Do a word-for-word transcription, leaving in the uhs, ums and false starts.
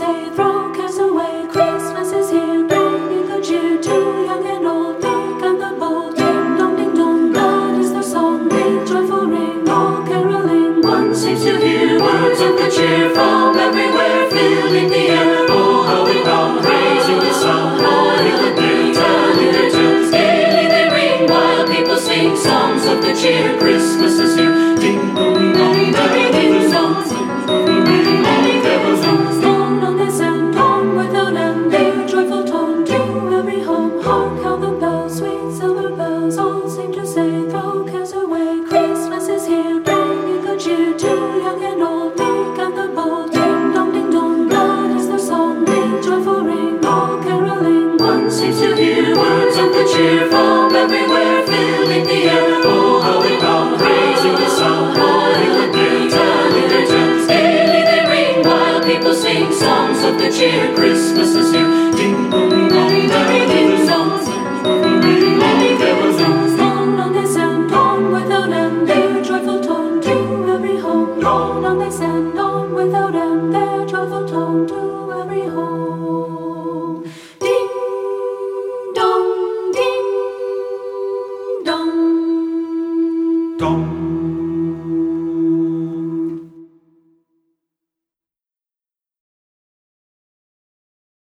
say, throw cares away. Christmas is here, bringing good cheer to young and old, big and the bold. Ding dong, ding dong, that is their song. Ring, joyful ring, all caroling. One seems to hear words of good cheer from everywhere, filling the air. Oh, how we come, praising the song. Oh, hill and dale, telling their tales. Gaily they ring while people sing songs of good cheer. Christmas is here. Ding dong, ding dong, that is their song. Seems to hear words of good cheer from everywhere, filling the air. Oh, how we come, praising the song. Oh, hill and dale, telling their tales. Gaily they ring while people sing songs of good cheer. Christmas is here. Ding dong, ding dong, that is the song. Ring all carols on. Long, long they sound, on without end, their joyful tone to every home. Long, long they sound, on without end, their joyful tone to